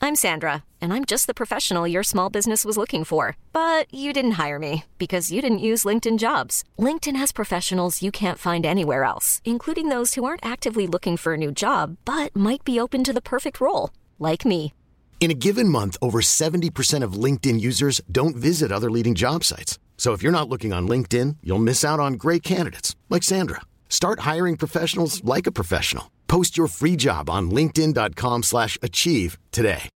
I'm Sandra, and I'm just the professional your small business was looking for. But you didn't hire me because you didn't use LinkedIn Jobs. LinkedIn has professionals you can't find anywhere else, including those who aren't actively looking for a new job, but might be open to the perfect role, like me. In a given month, over 70% of LinkedIn users don't visit other leading job sites. So if you're not looking on LinkedIn, you'll miss out on great candidates like Sandra. Start hiring professionals like a professional. Post your free job on linkedin.com/achieve today.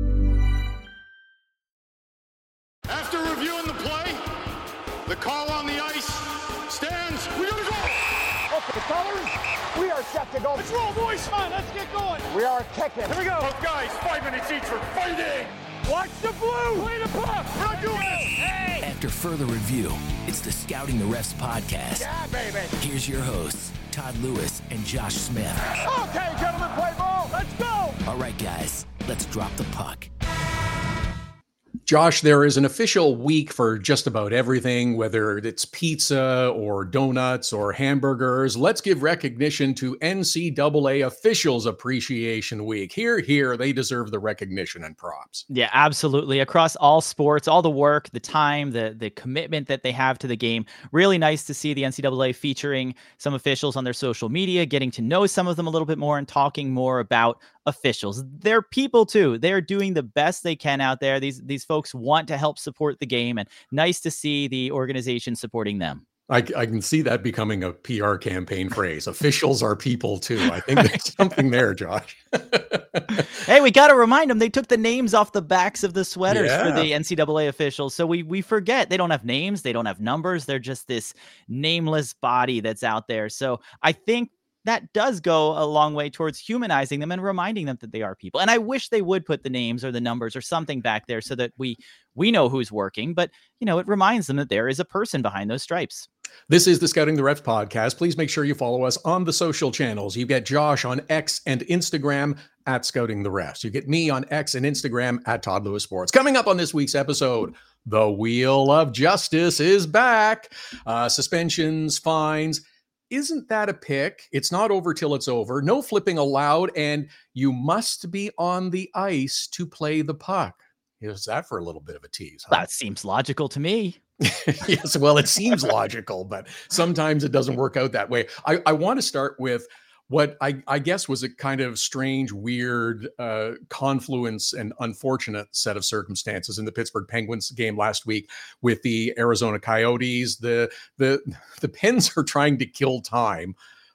After reviewing the play, the call on the ice stands. We're gonna go! Okay, fellas, we are set to go. Let's roll, boys! Come on, let's get going! We are kicking. Here we go! Both guys, 5 minutes each for fighting! Watch the blue! Play the puck! We're not doing this! Hey! After further review, it's the Scouting the Refs podcast. Yeah, baby! Here's your hosts, Todd Lewis and Josh Smith. Okay, gentlemen, play ball. Let's go! All right, guys, let's drop the puck. Josh, there is an official week for just about everything, whether it's pizza or donuts or hamburgers. Let's give recognition to NCAA Officials Appreciation Week. Here, they deserve the recognition and props. Yeah, absolutely. Across all sports, all the work, the time, the commitment that they have to the game. Really nice to see the NCAA featuring some officials on their social media, getting to know some of them a little bit more and talking more about officials. They're people too. They're doing the best they can out there. These folks want to help support the game, and nice to see the organization supporting them. I can see that becoming a PR campaign phrase. Officials are people too. I think there's something there, Josh. Hey, we got to remind them they took the names off the backs of the sweaters for the Yeah. NCAA officials. So we forget they don't have names. They don't have numbers. They're just this nameless body that's out there. So I think that does go a long way towards humanizing them and reminding them that they are people. And I wish they would put the names or the numbers or something back there so that we know who's working, but it reminds them that there is a person behind those stripes. This is the Scouting the Refs podcast. Please make sure you follow us on the social channels. You get Josh on X and Instagram at Scouting the Refs. You get me on X and Instagram at Todd Lewis Sports. Coming up on this week's episode, the Wheel of Justice is back. Suspensions, fines. Isn't that a pick? It's not over till it's over. No flipping allowed, and you must be on the ice to play the puck. Is that for a little bit of a tease? Huh? That seems logical to me. Yes, well, it seems logical, but sometimes it doesn't work out that way. I want to start with what I guess was a kind of strange, weird confluence and unfortunate set of circumstances in the Pittsburgh Penguins game last week with the Arizona Coyotes. The Pens are trying to kill time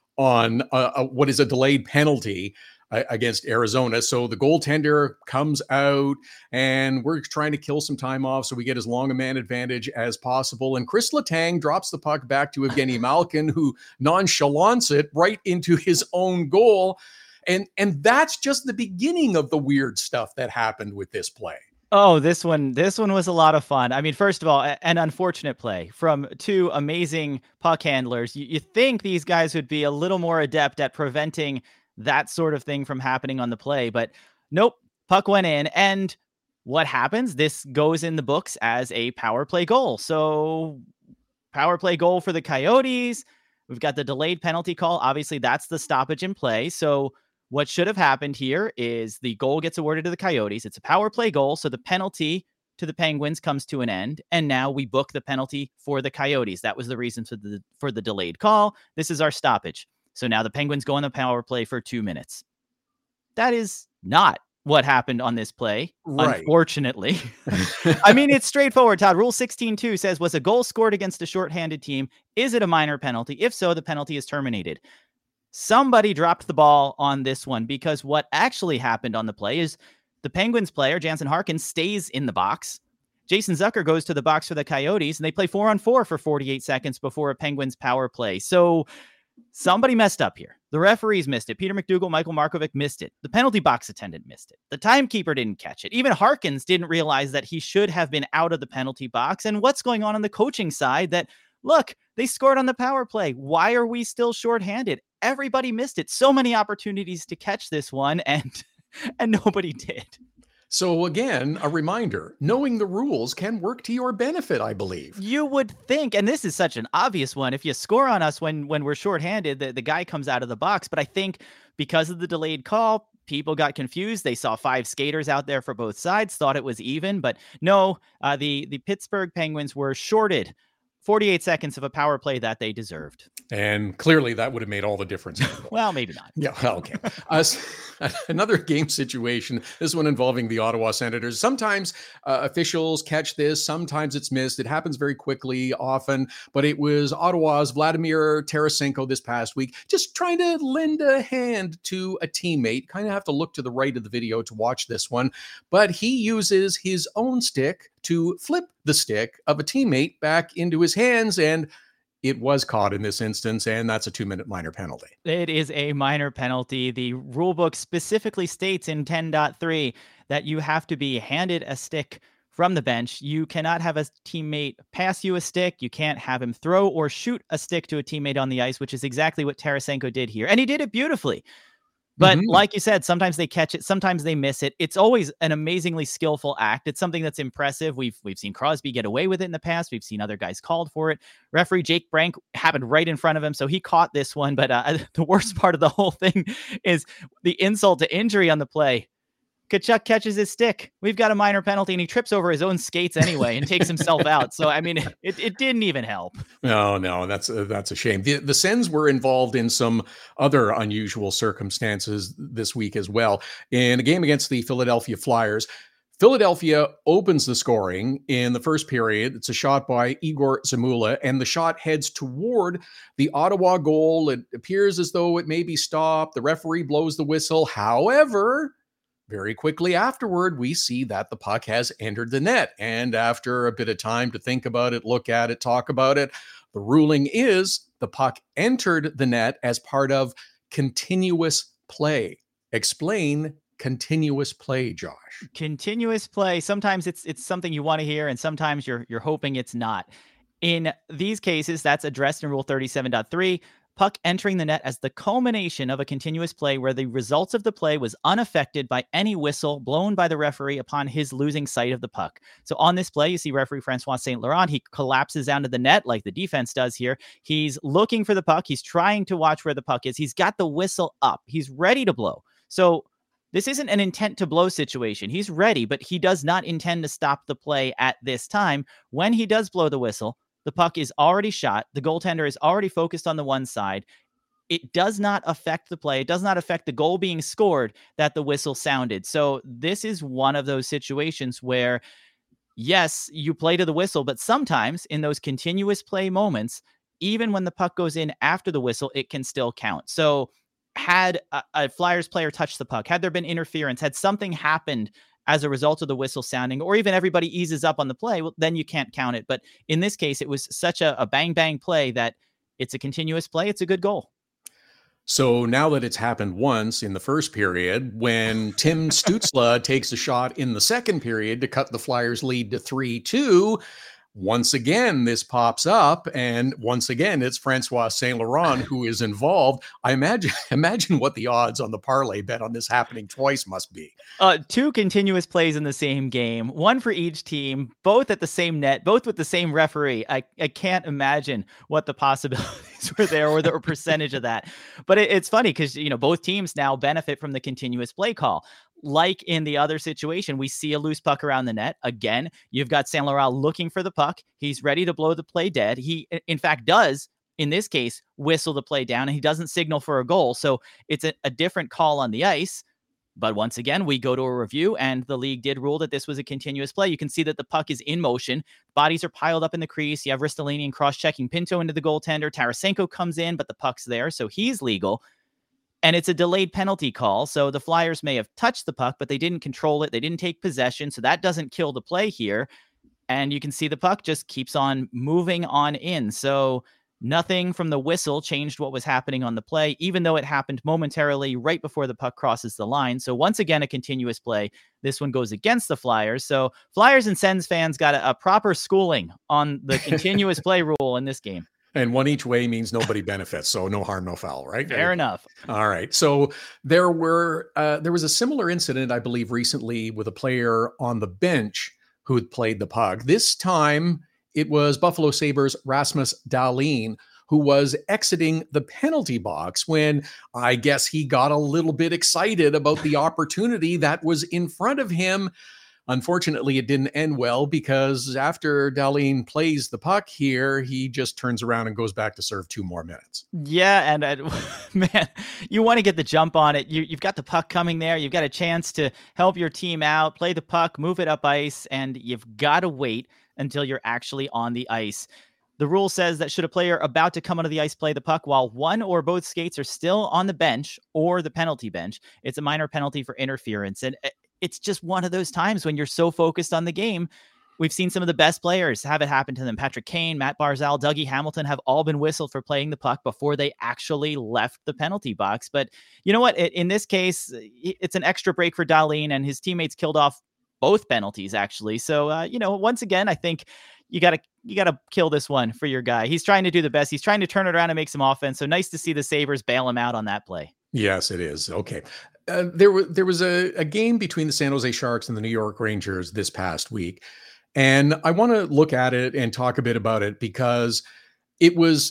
on what is a delayed penalty against Arizona. So the goaltender comes out and we're trying to kill some time off so we get as long a man advantage as possible. And Chris Letang drops the puck back to Evgeny Malkin, who nonchalants it right into his own goal. And that's just the beginning of the weird stuff that happened with this play. Oh, this one was a lot of fun. I mean, first of all, an unfortunate play from two amazing puck handlers. You think these guys would be a little more adept at preventing that sort of thing from happening on the play, but nope, puck went in. And what happens? This goes in the books as a power play goal. So power play goal for the Coyotes. We've got the delayed penalty call. Obviously, that's the stoppage in play. So what should have happened here is the goal gets awarded to the Coyotes. It's a power play goal. So the penalty to the Penguins comes to an end. And now we book the penalty for the Coyotes. That was the reason for the delayed call. This is our stoppage. So now the Penguins go on the power play for 2 minutes. That is not what happened on this play, right. Unfortunately. I mean, it's straightforward, Todd. Rule 16.2 says, was a goal scored against a shorthanded team? Is it a minor penalty? If so, the penalty is terminated. Somebody dropped the ball on this one, because what actually happened on the play is the Penguins player, Jansen Harkins, stays in the box. Jason Zucker goes to the box for the Coyotes, and they play 4-on-4 for 48 seconds before a Penguins power play. So somebody messed up here. The referees missed it. Peter McDougall, Michael Markovic missed it. The penalty box attendant missed it. The timekeeper didn't catch it. Even Harkins didn't realize that he should have been out of the penalty box. And what's going on the coaching side that, look, they scored on the power play. Why are we still shorthanded? Everybody missed it. So many opportunities to catch this one, and nobody did. So again, a reminder, knowing the rules can work to your benefit, I believe. You would think, and this is such an obvious one, if you score on us when we're shorthanded, the guy comes out of the box. But I think because of the delayed call, people got confused. They saw 5 skaters out there for both sides, thought it was even, but no, the Pittsburgh Penguins were shorted 48 seconds of a power play that they deserved. And clearly that would have made all the difference. Well, maybe not. Yeah, well, okay. Another game situation, this one involving the Ottawa Senators. Sometimes officials catch this, sometimes it's missed. It happens very quickly, often, but it was Ottawa's Vladimir Tarasenko this past week, just trying to lend a hand to a teammate. Kind of have to look to the right of the video to watch this one, but he uses his own stick to flip the stick of a teammate back into his hands, and it was caught in this instance, and that's a 2-minute minor penalty. It is a minor penalty. The rulebook specifically states in 10.3 that you have to be handed a stick from the bench. You cannot have a teammate pass you a stick. You can't have him throw or shoot a stick to a teammate on the ice, which is exactly what Tarasenko did here. And he did it beautifully. But like you said, sometimes they catch it, sometimes they miss it. It's always an amazingly skillful act. It's something that's impressive. We've seen Crosby get away with it in the past. We've seen other guys called for it. Referee Jake Brank happened right in front of him, so he caught this one. But the worst part of the whole thing is the insult to injury on the play. Tkachuk catches his stick. We've got a minor penalty, and he trips over his own skates anyway and takes himself out. So, I mean, it didn't even help. No, that's a shame. The Sens were involved in some other unusual circumstances this week as well. In a game against the Philadelphia Flyers, Philadelphia opens the scoring in the first period. It's a shot by Igor Zamula, and the shot heads toward the Ottawa goal. It appears as though it may be stopped. The referee blows the whistle. However, very quickly afterward, we see that the puck has entered the net. And after a bit of time to think about it, look at it, talk about it, the ruling is the puck entered the net as part of continuous play. Explain continuous play, Josh. Continuous play. Sometimes it's something you want to hear, and sometimes you're hoping it's not. In these cases, that's addressed in Rule 37.3. Puck entering the net as the culmination of a continuous play where the results of the play was unaffected by any whistle blown by the referee upon his losing sight of the puck. So on this play, you see referee Francois St. Laurent. He collapses down to the net like the defense does here. He's looking for the puck. He's trying to watch where the puck is. He's got the whistle up. He's ready to blow. So this isn't an intent to blow situation. He's ready, but he does not intend to stop the play at this time. When he does blow the whistle, the puck is already shot. The goaltender is already focused on the one side. It does not affect the play. It does not affect the goal being scored that the whistle sounded. So this is one of those situations where, yes, you play to the whistle, but sometimes in those continuous play moments, even when the puck goes in after the whistle, it can still count. So had a Flyers player touched the puck, had there been interference, had something happened as a result of the whistle sounding, or even everybody eases up on the play, well, then you can't count it. But in this case, it was such a bang play that it's a continuous play. It's a good goal. So now that it's happened once in the first period, when Tim Stützle takes a shot in the second period to cut the Flyers lead to 3-2, once again, this pops up, and once again, it's Francois St. Laurent who is involved. I imagine what the odds on the parlay bet on this happening twice must be. 2 continuous plays in the same game, one for each team, both at the same net, both with the same referee. I can't imagine what the possibilities were there or the percentage of that. But it's funny because, both teams now benefit from the continuous play call. Like in the other situation, we see a loose puck around the net. Again, you've got St. Laurent looking for the puck. He's ready to blow the play dead. He, in fact, does, in this case, whistle the play down, and he doesn't signal for a goal. So it's a different call on the ice. But once again, we go to a review, and the league did rule that this was a continuous play. You can see that the puck is in motion. Bodies are piled up in the crease. You have Ristolainen cross-checking Pinto into the goaltender. Tarasenko comes in, but the puck's there, so he's legal. And it's a delayed penalty call. So the Flyers may have touched the puck, but they didn't control it. They didn't take possession. So that doesn't kill the play here. And you can see the puck just keeps on moving on in. So nothing from the whistle changed what was happening on the play, even though it happened momentarily right before the puck crosses the line. So once again, a continuous play. This one goes against the Flyers. So Flyers and Sens fans got a proper schooling on the continuous play rule in this game. And one each way means nobody benefits. So no harm, no foul, right? Fair enough. All right. So there was a similar incident, I believe, recently with a player on the bench who had played the puck. This time it was Buffalo Sabres Rasmus Dahlin who was exiting the penalty box when I guess he got a little bit excited about the opportunity that was in front of him. Unfortunately, it didn't end well because after Dahlin plays the puck here, he just turns around and goes back to serve 2 more minutes. Yeah, and man, you want to get the jump on it. You've got the puck coming there. You've got a chance to help your team out, play the puck, move it up ice, and you've got to wait until you're actually on the ice. The rule says that should a player about to come onto the ice play the puck while one or both skates are still on the bench or the penalty bench, it's a minor penalty for interference. And it's just one of those times when you're so focused on the game. We've seen some of the best players have it happen to them. Patrick Kane, Matt Barzal, Dougie Hamilton have all been whistled for playing the puck before they actually left the penalty box. But you know what? In this case, it's an extra break for Dahlin, and his teammates killed off both penalties, actually. So, once again, I think you got to kill this one for your guy. He's trying to do the best. He's trying to turn it around and make some offense. So nice to see the Sabres bail him out on that play. Yes, it is. Okay. There was a game between the San Jose Sharks and the New York Rangers this past week. And I want to look at it and talk a bit about it because it was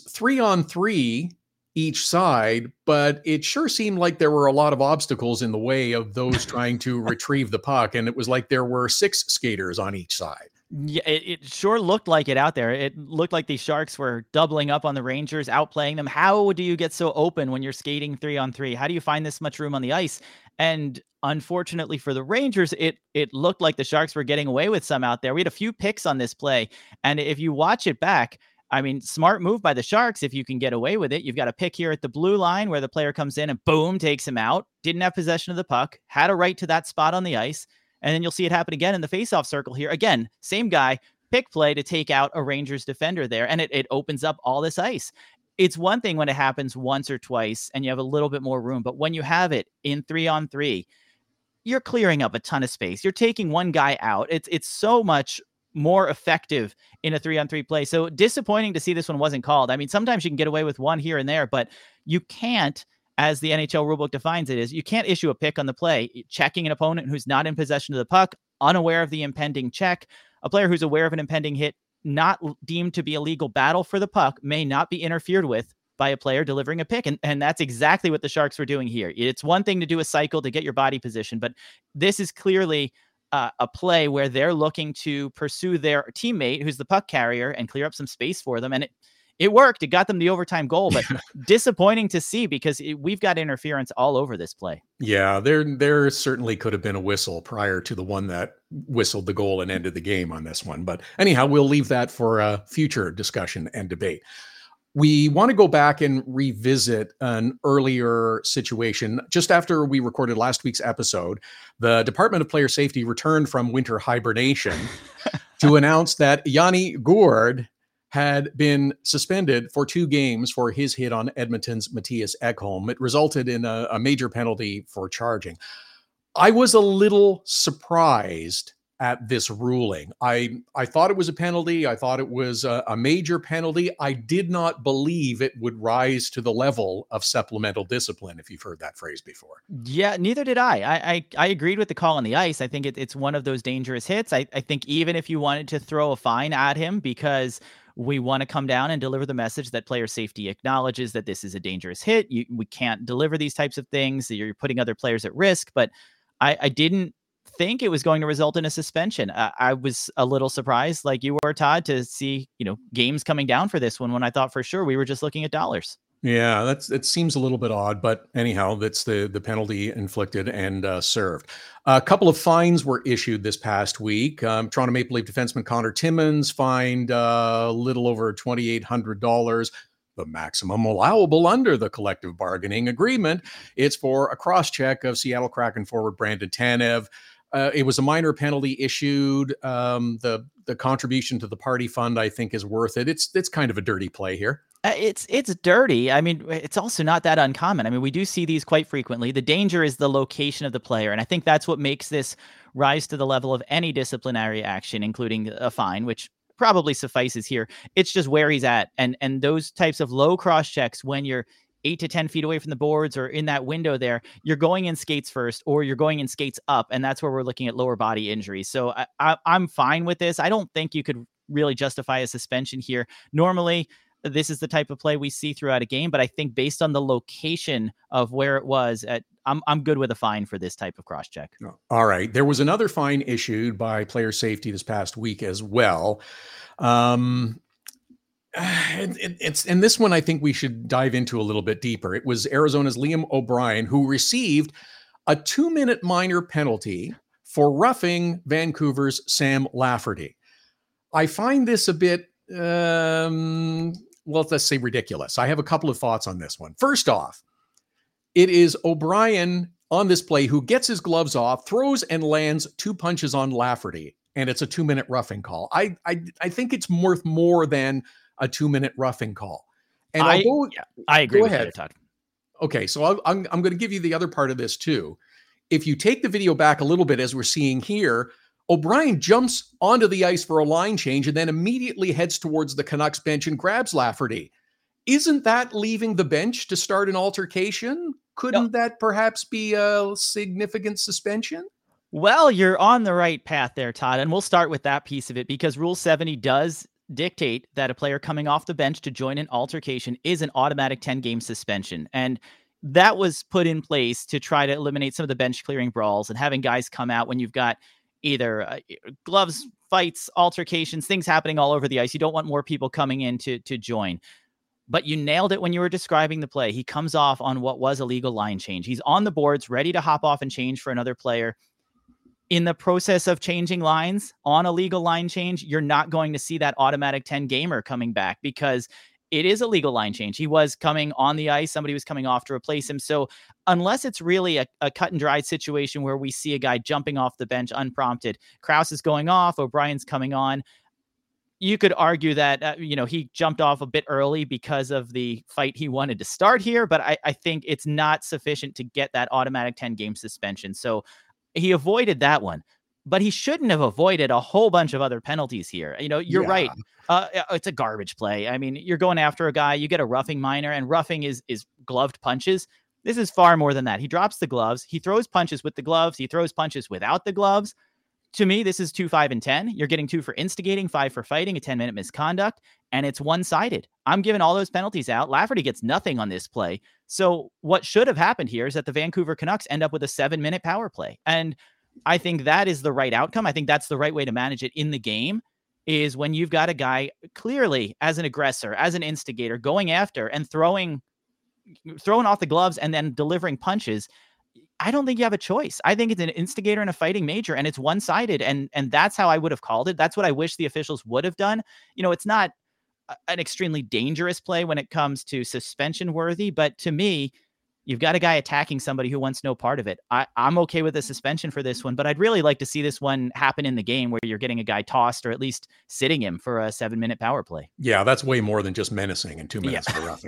3-on-3 each side, but it sure seemed like there were a lot of obstacles in the way of those trying to retrieve the puck. And it was like there were 6 skaters on each side. Yeah, it sure looked like it out there. It looked like the Sharks were doubling up on the Rangers, outplaying them. How do you get so open when you're skating 3-on-3? How do you find this much room on the ice? And unfortunately for the Rangers, it looked like the Sharks were getting away with some out there. We had a few picks on this play. And if you watch it back, I mean, smart move by the Sharks if you can get away with it. You've got a pick here at the blue line where the player comes in and boom, takes him out. Didn't have possession of the puck, had a right to that spot on the ice. And then you'll see it happen again in the faceoff circle here. Again, same guy, pick play to take out a Rangers defender there. And it opens up all this ice. It's one thing when it happens once or twice and you have a little bit more room. But when you have it in 3-on-3, you're clearing up a ton of space. You're taking one guy out. It's so much more effective in a 3-on-3 play. So disappointing to see this one wasn't called. I mean, sometimes you can get away with one here and there, but you can't, as the NHL rulebook defines it, is you can't issue a pick on the play, checking an opponent who's not in possession of the puck, unaware of the impending check. A player who's aware of an impending hit, not deemed to be a legal battle for the puck, may not be interfered with by a player delivering a pick. And that's exactly what the Sharks were doing here. It's one thing to do a cycle to get your body position, but this is clearly a play where they're looking to pursue their teammate, who's the puck carrier, and clear up some space for them. And it worked. It got them the overtime goal, but disappointing to see because we've got interference all over this play. Yeah, there certainly could have been a whistle prior to the one that whistled the goal and ended the game on this one. But anyhow, we'll leave that for a future discussion and debate. We want to go back and revisit an earlier situation. Just after we recorded last week's episode, the Department of Player Safety returned from winter hibernation to announce that Yanni Gourde had been suspended for 2 games for his hit on Edmonton's Matthias Ekholm. It resulted in a major penalty for charging. I was a little surprised at this ruling. I thought it was a penalty. I thought it was a major penalty. I did not believe it would rise to the level of supplemental discipline, if you've heard that phrase before. Yeah, neither did I. I agreed with the call on the ice. I think it's one of those dangerous hits. I think even if you wanted to throw a fine at him because we want to come down and deliver the message that player safety acknowledges that this is a dangerous hit. We can't deliver these types of things. You're putting other players at risk, but I didn't think it was going to result in a suspension. I was a little surprised, like you were, Todd, to see, games coming down for this one when I thought for sure we were just looking at dollars. Yeah, it seems a little bit odd, but anyhow, that's the penalty inflicted and served. A couple of fines were issued this past week. Toronto Maple Leaf defenseman Connor Timmins fined a little over $2,800, the maximum allowable under the collective bargaining agreement. It's for a cross-check of Seattle Kraken forward Brandon Tanev. It was a minor penalty issued. The contribution to the party fund, I think, is worth it. It's kind of a dirty play here. It's dirty. I mean, it's also not that uncommon. I mean, we do see these quite frequently. The danger is the location of the player. And I think that's what makes this rise to the level of any disciplinary action, including a fine, which probably suffices here. It's just where he's at. And those types of low cross checks, when you're 8 to 10 feet away from the boards or in that window there, you're going in skates first or you're going in skates up. And that's where we're looking at lower body injuries. So I'm fine with this. I don't think you could really justify a suspension here. Normally, this is the type of play we see throughout a game. But I think based on the location of where it was, I'm good with a fine for this type of cross check. All right. There was another fine issued by player safety this past week as well. And this one I think we should dive into a little bit deeper. It was Arizona's Liam O'Brien who received a 2-minute minor penalty for roughing Vancouver's Sam Lafferty. I find this a bit, let's say ridiculous. I have a couple of thoughts on this one. First off, it is O'Brien on this play who gets his gloves off, throws and lands 2 punches on Lafferty, and it's a 2-minute roughing call. I think it's worth more than a 2-minute roughing call. And I agree with you, Todd. Okay, so I'm going to give you the other part of this too. If you take the video back a little bit, as we're seeing here, O'Brien jumps onto the ice for a line change and then immediately heads towards the Canucks bench and grabs Lafferty. Isn't that leaving the bench to start an altercation? Couldn't that perhaps be a significant suspension? Well, you're on the right path there, Todd. And we'll start with that piece of it because Rule 70 does dictate that a player coming off the bench to join an altercation is an automatic 10-game suspension. And that was put in place to try to eliminate some of the bench clearing brawls and having guys come out when you've got either gloves, fights, altercations, things happening all over the ice. You don't want more people coming in to join. But you nailed it when you were describing the play. He comes off on what was a legal line change. He's on the boards, ready to hop off and change for another player. In the process of changing lines on a legal line change, you're not going to see that automatic 10-gamer coming back because it is a legal line change. He was coming on the ice. Somebody was coming off to replace him. So unless it's really a cut and dried situation where we see a guy jumping off the bench unprompted, Krause is going off, O'Brien's coming on. You could argue that, he jumped off a bit early because of the fight he wanted to start here, but I think it's not sufficient to get that automatic 10-game suspension. So he avoided that one, but he shouldn't have avoided a whole bunch of other penalties here. You're right. It's a garbage play. I mean, you're going after a guy, you get a roughing minor, and roughing is gloved punches. This is far more than that. He drops the gloves. He throws punches with the gloves. He throws punches without the gloves. To me, this is 2, 5, and 10. You're getting 2 for instigating, 5 for fighting, a 10-minute misconduct, and it's one-sided. I'm giving all those penalties out. Lafferty gets nothing on this play. So what should have happened here is that the Vancouver Canucks end up with a 7-minute power play. And I think that is the right outcome. I think that's the right way to manage it in the game, is when you've got a guy clearly as an aggressor, as an instigator, going after and throwing off the gloves and then delivering punches. I don't think you have a choice. I think it's an instigator and a fighting major, and it's one-sided. And that's how I would have called it. That's what I wish the officials would have done. It's not an extremely dangerous play when it comes to suspension worthy, but to me, you've got a guy attacking somebody who wants no part of it. I'm okay with a suspension for this one, but I'd really like to see this one happen in the game where you're getting a guy tossed or at least sitting him for a 7-minute power play. Yeah, that's way more than just menacing and 2 minutes for roughing.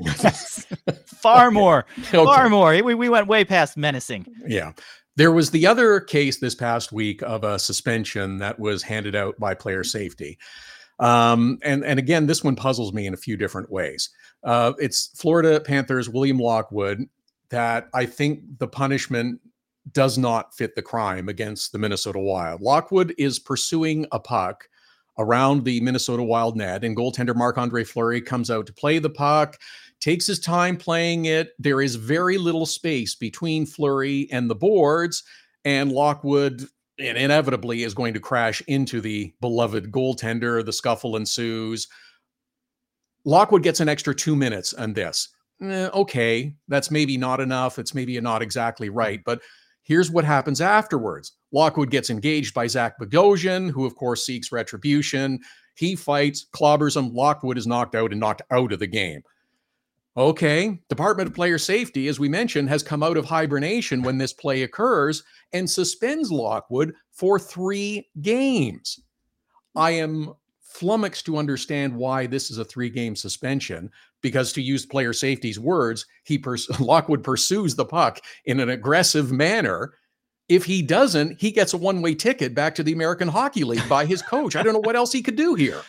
Far more. Okay. Far more. We went way past menacing. Yeah. There was the other case this past week of a suspension that was handed out by player safety. And again, this one puzzles me in a few different ways. It's Florida Panthers William Lockwood, that I think the punishment does not fit the crime against the Minnesota Wild. Lockwood is pursuing a puck around the Minnesota Wild net, and goaltender Marc-Andre Fleury comes out to play the puck, takes his time playing it. There is very little space between Fleury and the boards, and Lockwood inevitably is going to crash into the beloved goaltender. The scuffle ensues. Lockwood gets an extra 2 minutes on this. Okay, that's maybe not enough. It's maybe not exactly right. But here's what happens afterwards. Lockwood gets engaged by Zach Bogosian, who, of course, seeks retribution. He fights, clobbers him. Lockwood is knocked out and knocked out of the game. Okay, Department of Player Safety, as we mentioned, has come out of hibernation when this play occurs and suspends Lockwood for 3 games. I am flummoxed to understand why this is a 3-game suspension, because to use player safety's words, Lockwood pursues the puck in an aggressive manner. If he doesn't, he gets a one-way ticket back to the American Hockey League by his coach. I don't know what else he could do here.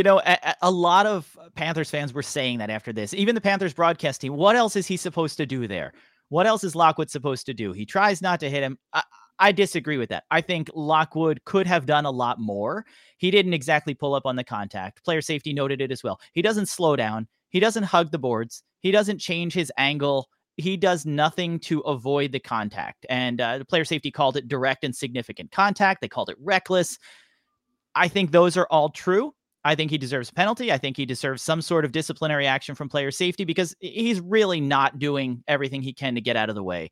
A lot of Panthers fans were saying that after this. Even the Panthers broadcast team, what else is he supposed to do there? What else is Lockwood supposed to do? He tries not to hit him. I disagree with that. I think Lockwood could have done a lot more. He didn't exactly pull up on the contact. Player safety noted it as well. He doesn't slow down. He doesn't hug the boards. He doesn't change his angle. He does nothing to avoid the contact. And the player safety called it direct and significant contact. They called it reckless. I think those are all true. I think he deserves a penalty. I think he deserves some sort of disciplinary action from player safety because he's really not doing everything he can to get out of the way.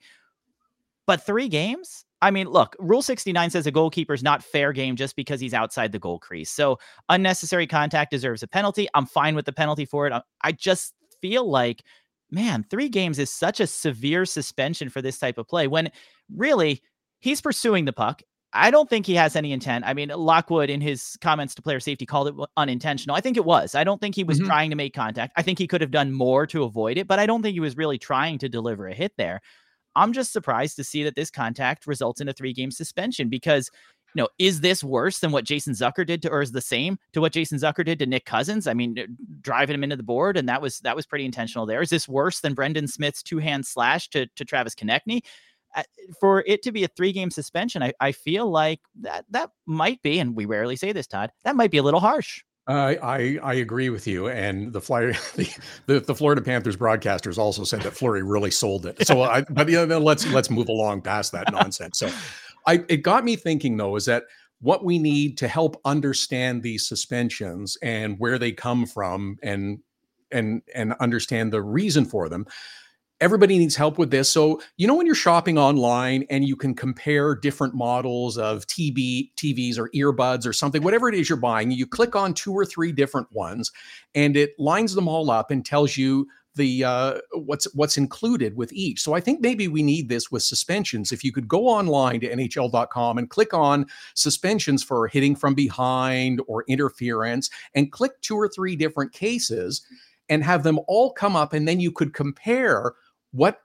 But 3 games? I mean, look, Rule 69 says a goalkeeper's not fair game just because he's outside the goal crease. So unnecessary contact deserves a penalty. I'm fine with the penalty for it. I just feel like, man, 3 games is such a severe suspension for this type of play when really he's pursuing the puck. I don't think he has any intent. I mean, Lockwood in his comments to player safety called it unintentional. I think it was. I don't think he was trying to make contact. I think he could have done more to avoid it, but I don't think he was really trying to deliver a hit there. I'm just surprised to see that this contact results in a 3-game suspension because, you know, is this worse than what Jason Zucker did or is the same to what Jason Zucker did to Nick Cousins? I mean, driving him into the board, and that was pretty intentional there. Is this worse than Brendan Smith's 2-hand slash to Travis Konechny? For it to be a 3-game suspension, I feel like that might be, and we rarely say this, Todd, that might be a little harsh. I agree with you. And the Florida Panthers broadcasters also said that Fleury really sold it. So let's move along past that nonsense. So it got me thinking though, is that what we need to help understand these suspensions and where they come from and understand the reason for them. Everybody needs help with this. So, you know, when you're shopping online and you can compare different models of TVs or earbuds or something, whatever it is you're buying, you click on 2 or 3 different ones and it lines them all up and tells you the what's included with each. So I think maybe we need this with suspensions. If you could go online to NHL.com and click on suspensions for hitting from behind or interference and click 2 or 3 different cases and have them all come up, and then you could compare what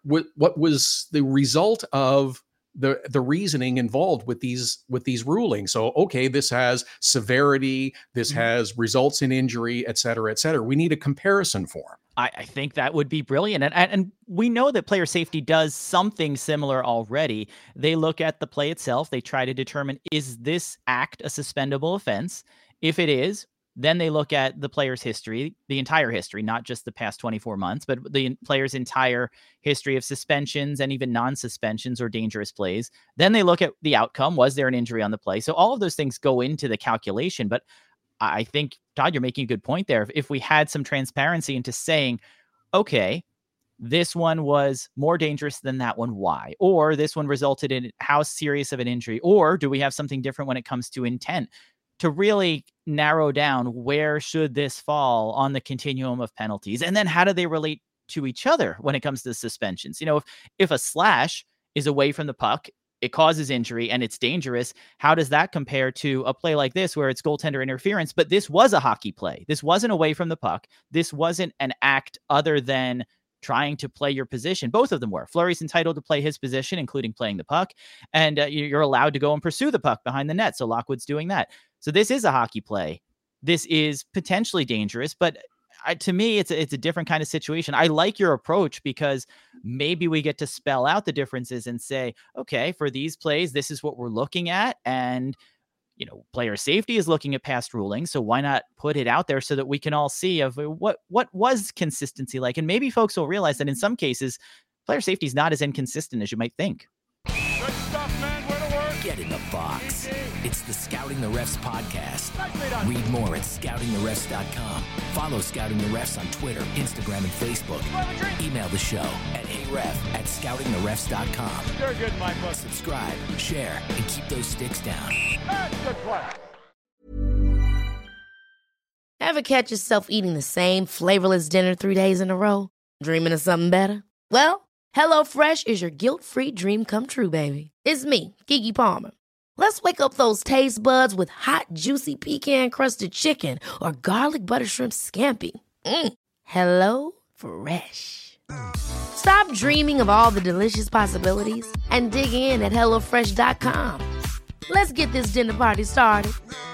was the result of the reasoning involved with these rulings. So, okay, this has severity, this has results in injury, et cetera, et cetera. We need a comparison form. I think that would be brilliant. And we know that player safety does something similar already. They look at the play itself. They try to determine, is this act a suspendable offense? If it is, then they look at the player's history, the entire history, not just the past 24 months, but the player's entire history of suspensions and even non-suspensions or dangerous plays. Then they look at the outcome. Was there an injury on the play? So all of those things go into the calculation. But I think, Todd, you're making a good point there. If we had some transparency into saying, okay, this one was more dangerous than that one, why? Or this one resulted in how serious of an injury? Or do we have something different when it comes to intent? To really narrow down where should this fall on the continuum of penalties, and then how do they relate to each other when it comes to suspensions? You know, if a slash is away from the puck, it causes injury and it's dangerous. How does that compare to a play like this where it's goaltender interference? But this was a hockey play. This wasn't away from the puck. This wasn't an act other than trying to play your position. Both of them were. Fleury's entitled to play his position, including playing the puck, and you're allowed to go and pursue the puck behind the net. So Lockwood's doing that. So this is a hockey play. This is potentially dangerous, but to me, it's a different kind of situation. I like your approach because maybe we get to spell out the differences and say, okay, for these plays, this is what we're looking at. And, you know, player safety is looking at past rulings. So why not put it out there so that we can all see of what was consistency like? And maybe folks will realize that in some cases, player safety is not as inconsistent as you might think. Good stuff, man. Where to work? Get in the box. It's the Scouting the Refs podcast. Read more at scoutingtherefs.com. Follow Scouting the Refs on Twitter, Instagram, and Facebook. Email the show at heyref@scoutingtherefs.com. You're good, Michael. Subscribe, share, and keep those sticks down. Good play. Ever catch yourself eating the same flavorless dinner 3 days in a row? Dreaming of something better? Well, HelloFresh is your guilt-free dream come true, baby. It's me, Keke Palmer. Let's wake up those taste buds with hot, juicy pecan-crusted chicken or garlic butter shrimp scampi. Hello Fresh. Stop dreaming of all the delicious possibilities and dig in at HelloFresh.com. Let's get this dinner party started.